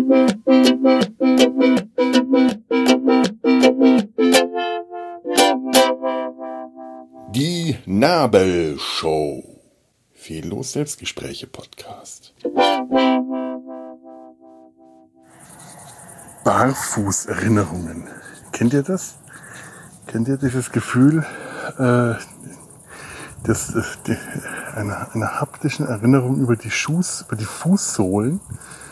Die Nabelshow. Fehllos Selbstgespräche Podcast. Barfußerinnerungen. Kennt ihr das? Kennt ihr dieses Gefühl einer haptischen Erinnerung über die Fußsohlen?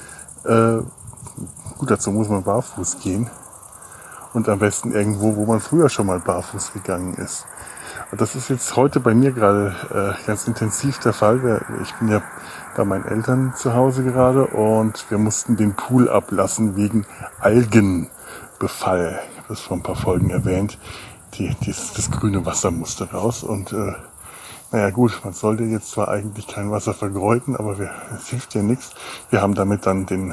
Gut, dazu muss man barfuß gehen. Und am besten irgendwo, wo man früher schon mal barfuß gegangen ist. Und das ist jetzt heute bei mir gerade ganz intensiv der Fall. Ich bin ja bei meinen Eltern zu Hause gerade und wir mussten den Pool ablassen wegen Algenbefall. Ich habe das vor ein paar Folgen erwähnt. Das grüne Wasser musste raus und naja gut, man sollte jetzt zwar eigentlich kein Wasser vergeuden, aber es hilft ja nichts. Wir haben damit dann den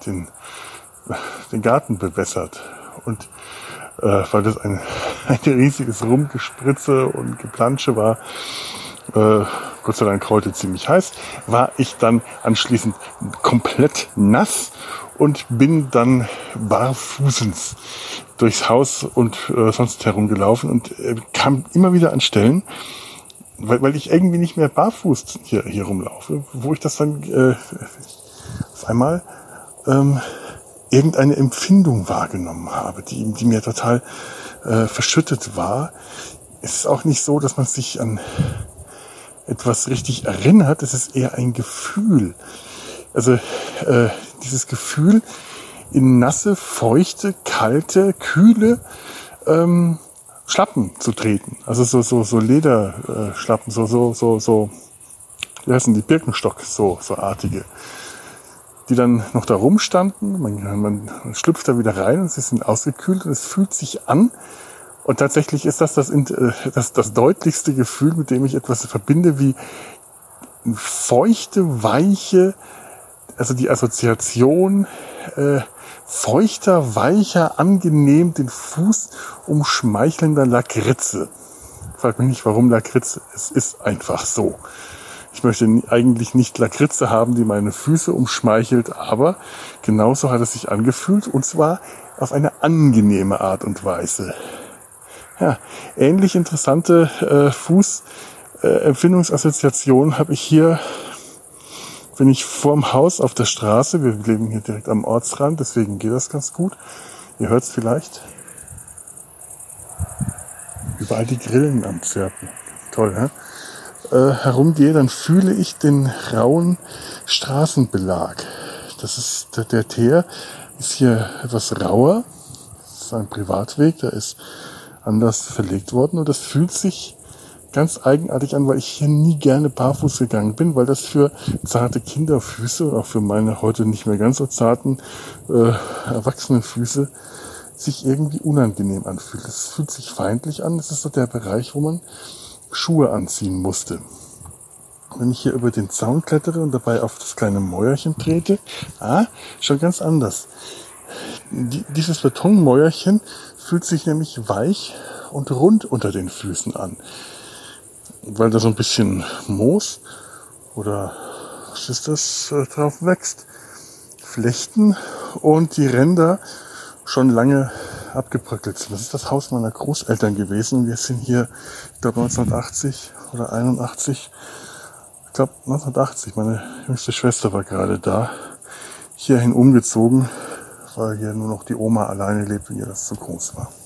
Garten bewässert und weil das ein riesiges Rumgespritze und Geplansche war, Gott sei Dank heute ziemlich heiß, war ich dann anschließend komplett nass und bin dann barfußens durchs Haus und sonst herumgelaufen und kam immer wieder an Stellen, weil ich irgendwie nicht mehr barfuß hier rumlaufe, wo ich das dann auf einmal irgendeine Empfindung wahrgenommen habe, die mir total verschüttet war. Es ist auch nicht so, dass man sich an etwas richtig erinnert. Es ist eher ein Gefühl. Also dieses Gefühl, in nasse, feuchte, kalte, kühle Schlappen zu treten. Also so Lederschlappen, so wie heißen die, Birkenstock, so artige, die dann noch da rumstanden. Man schlüpft da wieder rein und sie sind ausgekühlt und es fühlt sich an. Und tatsächlich ist das deutlichste Gefühl, mit dem ich etwas verbinde, wie feuchte, weiche, also die Assoziation feuchter, weicher, angenehm den Fuß umschmeichelnder Lakritze. Frag mich nicht, warum Lakritze. Es ist einfach so. Ich möchte eigentlich nicht Lakritze haben, die meine Füße umschmeichelt, aber genauso hat es sich angefühlt und zwar auf eine angenehme Art und Weise. Ja, ähnlich interessante Fußempfindungsassoziationen habe ich hier, wenn ich vorm Haus auf der Straße, wir leben hier direkt am Ortsrand, deswegen geht das ganz gut. Ihr hört es vielleicht. Überall die Grillen am Zirpen. Toll, ne? Herumgehe, dann fühle ich den rauen Straßenbelag. Das ist der Teer ist hier etwas rauer. Das ist ein Privatweg, der ist anders verlegt worden und das fühlt sich ganz eigenartig an, weil ich hier nie gerne barfuß gegangen bin, weil das für zarte Kinderfüße und auch für meine heute nicht mehr ganz so zarten erwachsenen Füße sich irgendwie unangenehm anfühlt. Es fühlt sich feindlich an. Das ist so der Bereich, wo man Schuhe anziehen musste. Wenn ich hier über den Zaun klettere und dabei auf das kleine Mäuerchen trete, schon ganz anders. Dieses Betonmäuerchen fühlt sich nämlich weich und rund unter den Füßen an. Weil da so ein bisschen Moos oder was ist das, drauf wächst. Flechten und die Ränder schon lange abgebröckelt sind. Das ist das Haus meiner Großeltern gewesen und wir sind hier, ich glaube 1980 oder 81, ich glaube 1980, meine jüngste Schwester war gerade da, hierhin umgezogen, weil hier nur noch die Oma alleine lebt und ihr das zu groß war.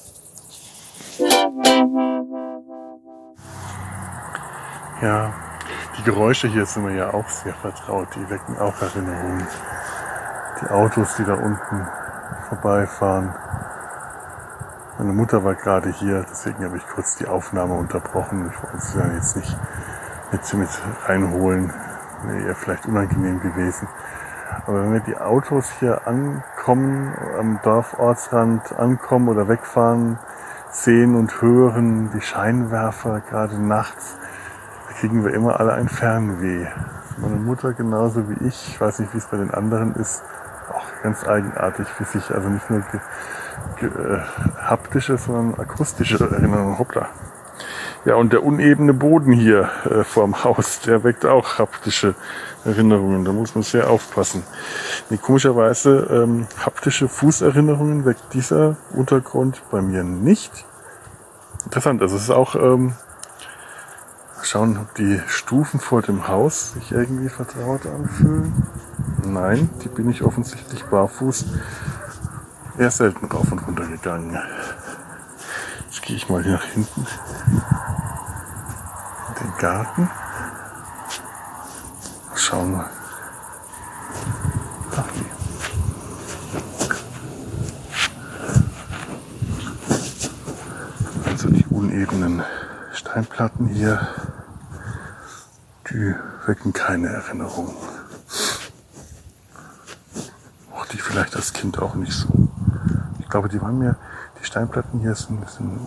Ja, die Geräusche hier sind mir ja auch sehr vertraut, die wecken auch Erinnerungen. Die Autos, die da unten vorbeifahren. Meine Mutter war gerade hier, deswegen habe ich kurz die Aufnahme unterbrochen. Ich wollte sie dann jetzt nicht mit reinholen. Wäre ihr vielleicht unangenehm gewesen. Aber wenn wir die Autos hier ankommen, am Dorfortsrand ankommen oder wegfahren, sehen und hören, die Scheinwerfer gerade nachts, da kriegen wir immer alle ein Fernweh. Meine Mutter genauso wie ich weiß nicht, wie es bei den anderen ist, auch ganz eigenartig für sich, also nicht nur haptische, sondern akustische Erinnerungen. Hoppla. Ja, und der unebene Boden hier vorm Haus, der weckt auch haptische Erinnerungen. Da muss man sehr aufpassen. Nee, komischerweise haptische Fußerinnerungen weckt dieser Untergrund bei mir nicht. Interessant, also es ist auch schauen, ob die Stufen vor dem Haus sich irgendwie vertraut anfühlen. Nein, die bin ich offensichtlich barfuß eher selten rauf und runter gegangen. Jetzt gehe ich mal hier nach hinten in den Garten. Schauen wir. Ach nee. Also die unebenen Steinplatten hier, die wecken keine Erinnerung. Auch die vielleicht als Kind auch nicht so. Ich glaube, die Steinplatten hier sind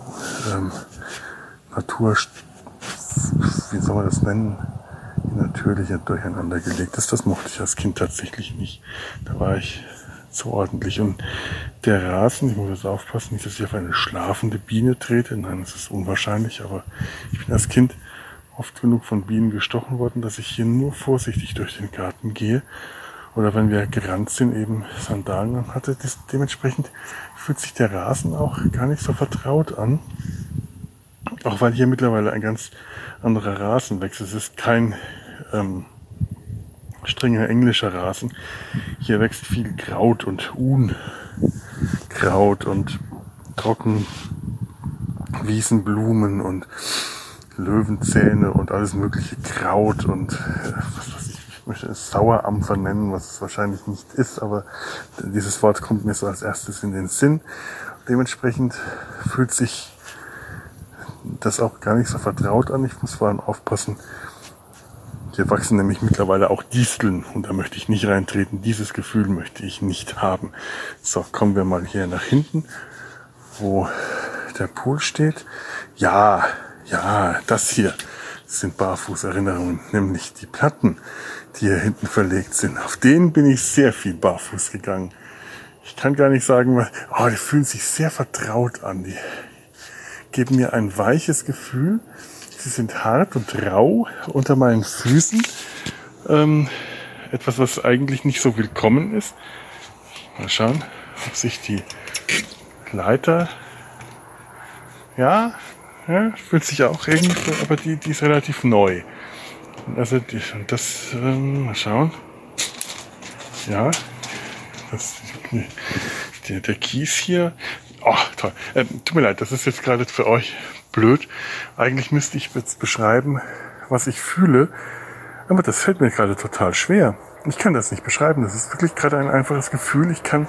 Natur, wie soll man das nennen, natürlicher durcheinander gelegt ist. Das mochte ich als Kind tatsächlich nicht. Da war ich zu ordentlich. Und der Rasen, ich muss jetzt aufpassen, nicht, dass ich auf eine schlafende Biene trete. Nein, das ist unwahrscheinlich, aber ich bin als Kind oft genug von Bienen gestochen worden, dass ich hier nur vorsichtig durch den Garten gehe. Oder wenn wir gerannt sind, eben Sandalen an hatte. Dementsprechend fühlt sich der Rasen auch gar nicht so vertraut an. Auch weil hier mittlerweile ein ganz anderer Rasen wächst. Es ist kein strenger englischer Rasen. Hier wächst viel Kraut und Unkraut und Trockenwiesenblumen und Löwenzähne und alles mögliche Kraut und ich möchte es Sauerampfer nennen, was es wahrscheinlich nicht ist, aber dieses Wort kommt mir so als erstes in den Sinn. Dementsprechend fühlt sich das auch gar nicht so vertraut an. Ich muss vor allem aufpassen. Hier wachsen nämlich mittlerweile auch Disteln und da möchte ich nicht reintreten. Dieses Gefühl möchte ich nicht haben. So, kommen wir mal hier nach hinten, wo der Pool steht. Ja, das hier sind Barfußerinnerungen, nämlich die Platten, die hier hinten verlegt sind. Auf denen bin ich sehr viel barfuß gegangen. Ich kann gar nicht sagen, die fühlen sich sehr vertraut an. Die geben mir ein weiches Gefühl. Sie sind hart und rau unter meinen Füßen. Etwas, was eigentlich nicht so willkommen ist. Mal schauen, ob sich die Leiter... Ja, fühlt sich auch irgendwie so, aber die ist relativ neu. Also mal schauen. Ja, der Kies hier. Oh, toll. Tut mir leid, das ist jetzt gerade für euch blöd. Eigentlich müsste ich jetzt beschreiben, was ich fühle. Aber das fällt mir gerade total schwer. Ich kann das nicht beschreiben. Das ist wirklich gerade ein einfaches Gefühl. Ich kann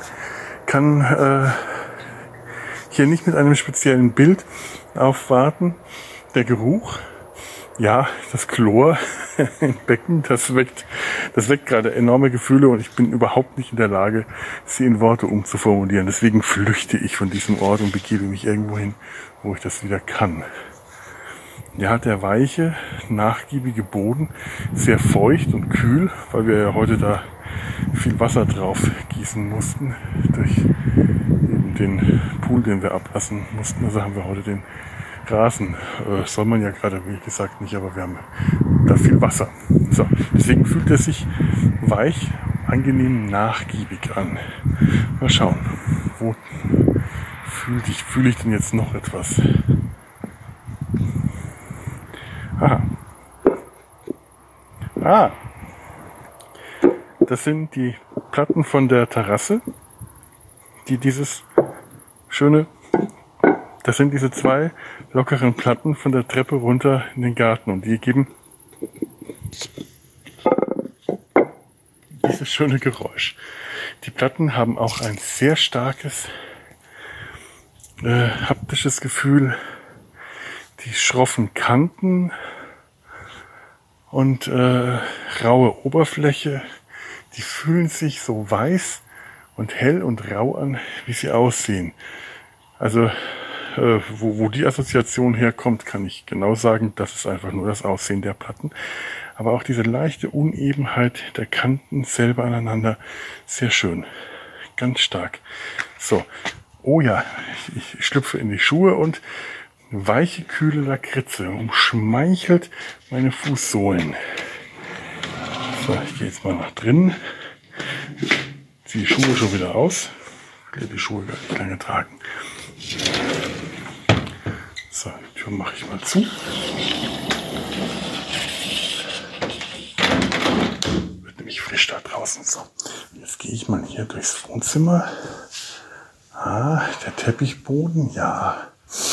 hier nicht mit einem speziellen Bild aufwarten. Der Geruch, ja, das Chlor im Becken, das weckt gerade enorme Gefühle und ich bin überhaupt nicht in der Lage, sie in Worte umzuformulieren. Deswegen flüchte ich von diesem Ort und begebe mich irgendwo hin, wo ich das wieder kann. Ja, der weiche, nachgiebige Boden, sehr feucht und kühl, weil wir ja heute da viel Wasser drauf gießen mussten, durch eben den Pool, den wir ablassen mussten. Also haben wir heute den Rasen. Soll man ja gerade, wie gesagt, nicht, aber wir haben da viel Wasser. So, deswegen fühlt er sich weich, angenehm, nachgiebig an. Mal schauen, wo fühle ich denn jetzt noch etwas? Aha. Das sind die Platten von der Terrasse, das sind diese zwei lockeren Platten von der Treppe runter in den Garten und die geben dieses schöne Geräusch. Die Platten haben auch ein sehr starkes haptisches Gefühl. Die schroffen Kanten und raue Oberfläche, die fühlen sich so weiß und hell und rau an, wie sie aussehen. Also wo die Assoziation herkommt, kann ich genau sagen, das ist einfach nur das Aussehen der Platten. Aber auch diese leichte Unebenheit der Kanten selber aneinander, sehr schön, ganz stark. So, oh ja, ich schlüpfe in die Schuhe und weiche, kühle Lakritze umschmeichelt meine Fußsohlen. So, ich gehe jetzt mal nach drinnen. Ziehe die Schuhe schon wieder aus. Ich will die Schuhe gar nicht lange tragen. So, die Tür mache ich mal zu. Wird nämlich frisch da draußen. So, jetzt gehe ich mal hier durchs Wohnzimmer. Ah, der Teppichboden, ja.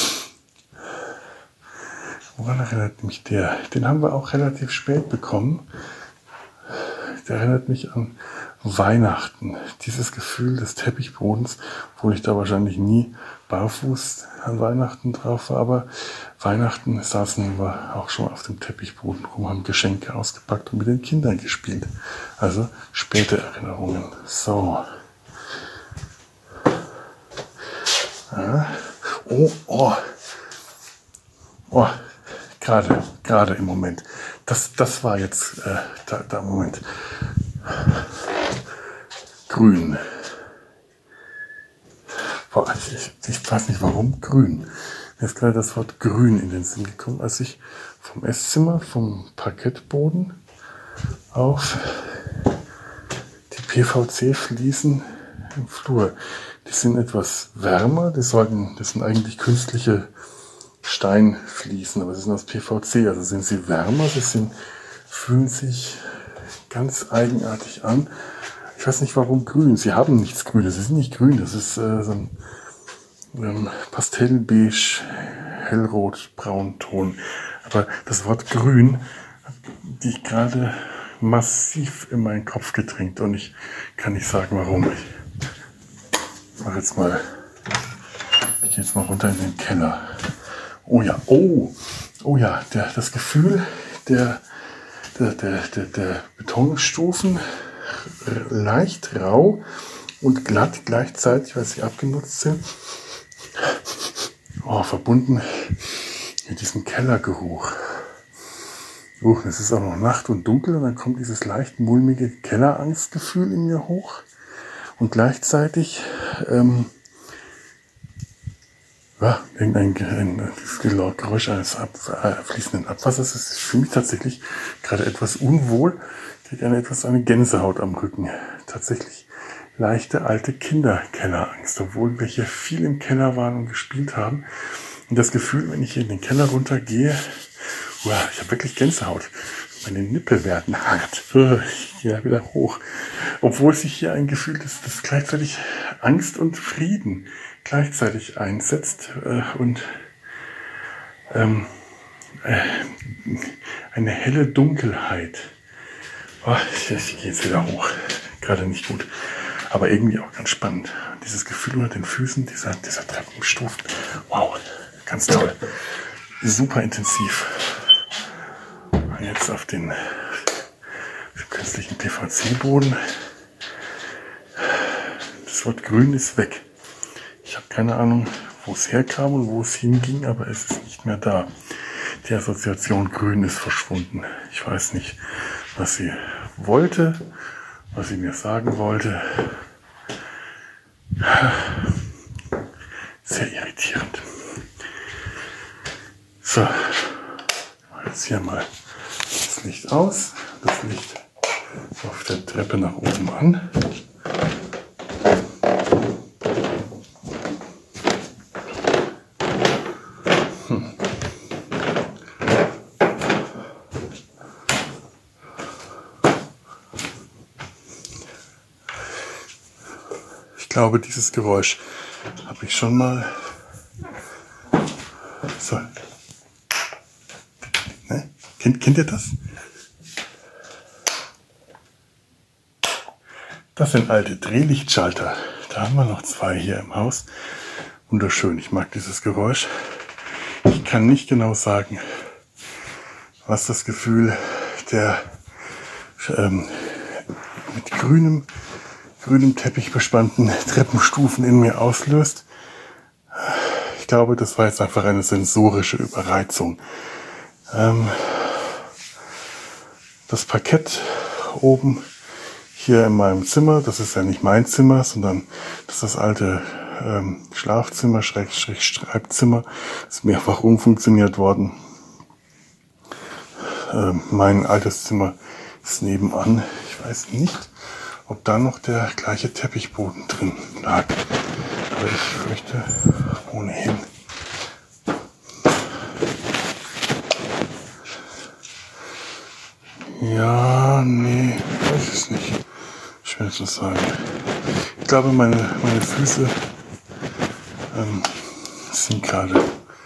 Woran erinnert mich der? Den haben wir auch relativ spät bekommen. Der erinnert mich an Weihnachten. Dieses Gefühl des Teppichbodens, obwohl ich da wahrscheinlich nie barfuß an Weihnachten drauf war, aber Weihnachten saßen wir auch schon auf dem Teppichboden rum, haben Geschenke ausgepackt und mit den Kindern gespielt. Also späte Erinnerungen. So. Ja. Oh. Gerade im Moment. Das war jetzt der Moment. Grün. Boah, ich weiß nicht warum grün. Mir ist gerade das Wort grün in den Sinn gekommen, als ich vom Esszimmer, vom Parkettboden auf die PVC-Fliesen im Flur. Die sind etwas wärmer, das sind eigentlich künstliche Steinfliesen, aber sie sind aus PVC, also sind sie wärmer, fühlen sich ganz eigenartig an. Ich weiß nicht warum grün, sie haben nichts Grünes, sie sind nicht grün, das ist so ein pastellbeige, hellrot, braun Ton. Aber das Wort grün hat die gerade massiv in meinen Kopf gedrängt und ich kann nicht sagen warum. Ich gehe jetzt mal runter in den Keller. Oh ja, das Gefühl der Betonstufen, leicht rau und glatt gleichzeitig, weil sie abgenutzt sind. Verbunden mit diesem Kellergeruch. Es ist auch noch Nacht und dunkel und dann kommt dieses leicht mulmige Kellerangstgefühl in mir hoch. Und gleichzeitig irgendein Geräusch eines fließenden Abwassers. Es ist für mich tatsächlich gerade etwas unwohl. Ich kriege eine Gänsehaut am Rücken. Tatsächlich leichte alte Kinderkellerangst, obwohl wir hier viel im Keller waren und gespielt haben. Und das Gefühl, wenn ich hier in den Keller runtergehe, ich habe wirklich Gänsehaut. Meine Nippel werden hart. Ich gehe wieder hoch. Obwohl sich hier ein Gefühl das gleichzeitig Angst und Frieden gleichzeitig einsetzt und eine helle Dunkelheit. Ich gehe jetzt wieder hoch. Gerade nicht gut. Aber irgendwie auch ganz spannend. Dieses Gefühl unter den Füßen, dieser Treppenstufen. Wow, ganz toll. Super intensiv. Und jetzt auf den künstlichen PVC-Boden. Das Wort grün ist weg. Ich habe keine Ahnung, wo es herkam und wo es hinging, aber es ist nicht mehr da. Die Assoziation grün ist verschwunden. Ich weiß nicht, was sie wollte, was sie mir sagen wollte. Sehr irritierend. So, jetzt hier mal das Licht aus, das Licht auf der Treppe nach oben an. Ich glaube, dieses Geräusch habe ich schon mal. So. Ne? Kennt ihr das? Das sind alte Drehlichtschalter. Da haben wir noch 2 hier im Haus. Wunderschön. Ich mag dieses Geräusch. Ich kann nicht genau sagen, was das Gefühl der mit grünem Teppich bespannten Treppenstufen in mir auslöst. Ich glaube, das war jetzt einfach eine sensorische Überreizung. Das Parkett oben hier in meinem Zimmer, das ist ja nicht mein Zimmer, sondern das ist das alte Schlafzimmer, Schreibzimmer, ist mehrfach umfunktioniert worden. Mein altes Zimmer ist nebenan. Ich weiß nicht, ob da noch der gleiche Teppichboden drin lag. Aber ich fürchte ohnehin. Ja, nee, ich weiß es nicht. Schwer zu sagen. Ich glaube, meine Füße sind gerade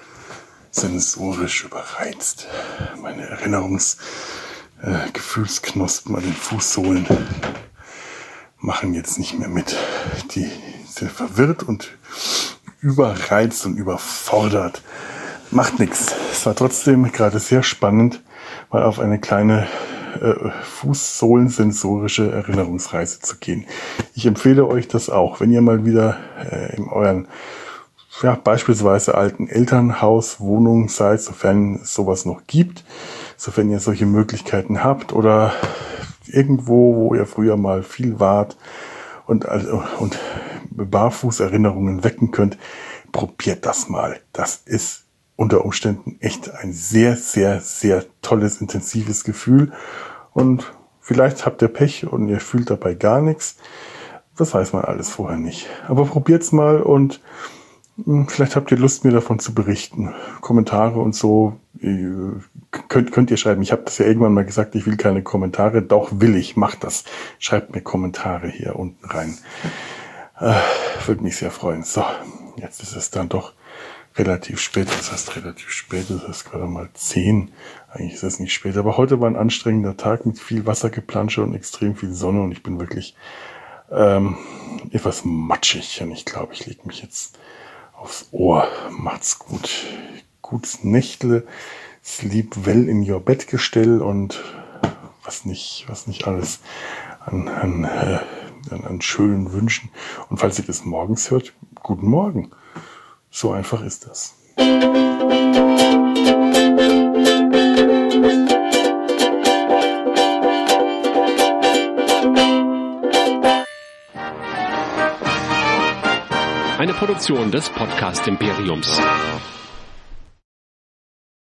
sensorisch überreizt. Meine Gefühlsknospen an den Fußsohlen machen jetzt nicht mehr mit. Die sind verwirrt und überreizt und überfordert. Macht nichts. Es war trotzdem gerade sehr spannend, mal auf eine kleine fußsohlensensorische Erinnerungsreise zu gehen. Ich empfehle euch das auch, wenn ihr mal wieder in euren beispielsweise alten Elternhaus, Wohnung seid, sofern es sowas noch gibt, sofern ihr solche Möglichkeiten habt oder irgendwo, wo ihr früher mal viel wart und Barfußerinnerungen wecken könnt, probiert das mal. Das ist unter Umständen echt ein sehr, sehr, sehr tolles, intensives Gefühl. Und vielleicht habt ihr Pech und ihr fühlt dabei gar nichts. Das weiß man alles vorher nicht. Aber probiert's mal und vielleicht habt ihr Lust, mir davon zu berichten. Kommentare und so könnt ihr schreiben. Ich habe das ja irgendwann mal gesagt, ich will keine Kommentare. Doch will ich, macht das. Schreibt mir Kommentare hier unten rein. Würde mich sehr freuen. So, jetzt ist es dann doch relativ spät. Das heißt relativ spät, das heißt gerade mal 10. Eigentlich ist es nicht spät. Aber heute war ein anstrengender Tag mit viel Wassergeplansche und extrem viel Sonne. Und ich bin wirklich etwas matschig. Und ich glaube, ich lege mich jetzt aufs Ohr. Macht's gut. Gutes Nächtle. Sleep well in your Bettgestell und was nicht alles an schönen Wünschen. Und falls ihr das morgens hört, guten Morgen. So einfach ist das. Eine Produktion des Podcast Imperiums.